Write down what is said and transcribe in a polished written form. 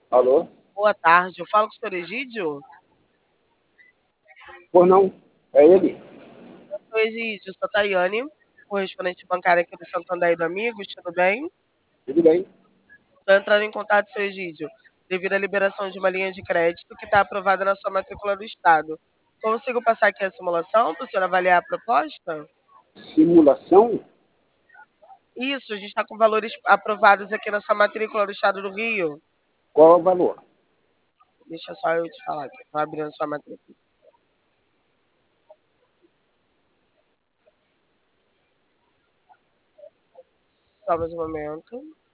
Alô? Boa tarde, eu falo com o senhor Egídio? Por não? É ele? Senhor Egídio, sou Tayane, correspondente bancária aqui do Santander e do Amigos, tudo bem? Tudo bem? Estou entrando em contato, senhor Egídio, devido à liberação de uma linha de crédito que está aprovada na sua matrícula do Estado. Consigo passar aqui a simulação para o senhor avaliar a proposta? Simulação? Isso, a gente está com valores aprovados aqui na sua matrícula do Estado do Rio. Qual é o valor? Deixa só eu te falar aqui, estou abrindo a sua matrícula. Só mais um momento.